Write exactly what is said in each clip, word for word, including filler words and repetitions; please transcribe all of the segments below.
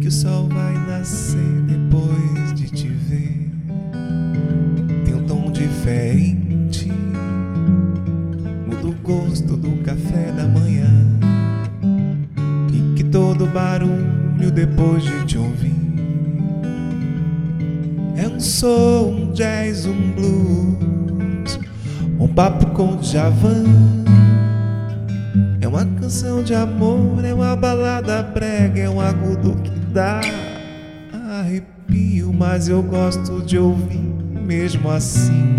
o sol vai nascer depois de te ver. Tem um tom diferente, muda o gosto do café da manhã, e que todo barulho depois de te ouvir é um soul, um jazz, um blues, um papo com Djavan. É uma canção de amor, é uma balada brega, é um agudo que dá arrepio, mas eu gosto de ouvir mesmo assim.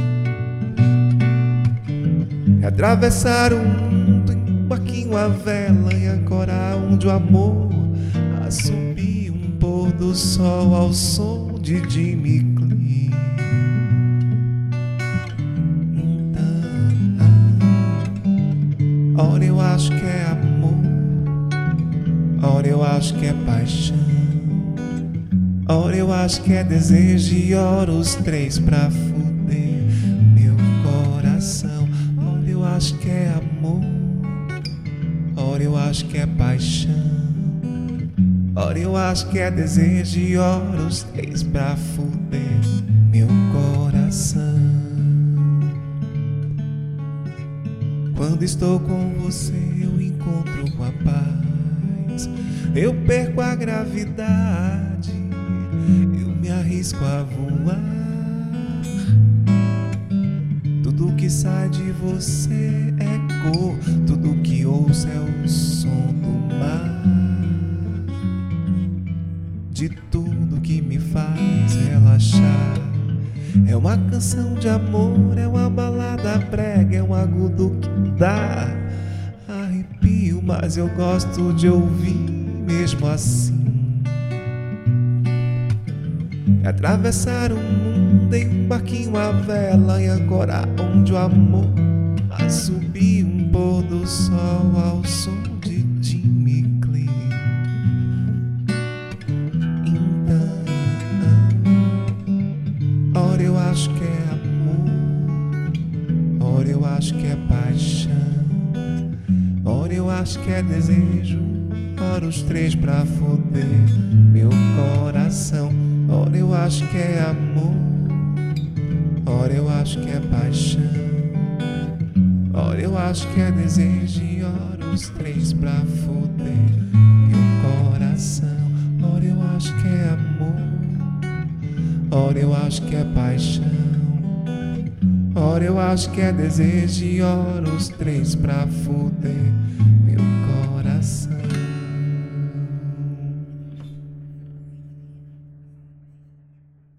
É atravessar o mundo em um barquinho à vela e ancorar onde o amor a subir um pôr do sol ao som de Jimmy Cliff. Ora eu acho que é amor, ora eu acho que é paixão, ora eu acho que é desejo e ora os três pra fuder meu coração. Ora eu acho que é amor, ora eu acho que é paixão, ora eu acho que é desejo e ora os três pra fuder meu coração. Quando estou com você eu encontro a paz, eu perco a gravidade, eu me arrisco a voar. Tudo que sai de você é cor, tudo que ouço é o som do mar. De tudo que me faz relaxar, é uma canção de amor, é uma balada brega, é um agudo que dá arrepio, mas eu gosto de ouvir mesmo assim. É atravessar o mundo em um barquinho à vela e ancorar onde o amor a subir um pôr do sol ao som de Jimmy Cliff. Ora eu acho que é amor, ora eu acho que é paixão, ora eu acho que é desejo, ora os três pra foder meu coração. Ora eu acho que é amor, ora eu acho que é paixão, ora eu acho que é desejo e ora os três pra foder meu coração. Ora eu acho que é amor, ora eu acho que é paixão, ora eu acho que é desejo e ora os três pra fuder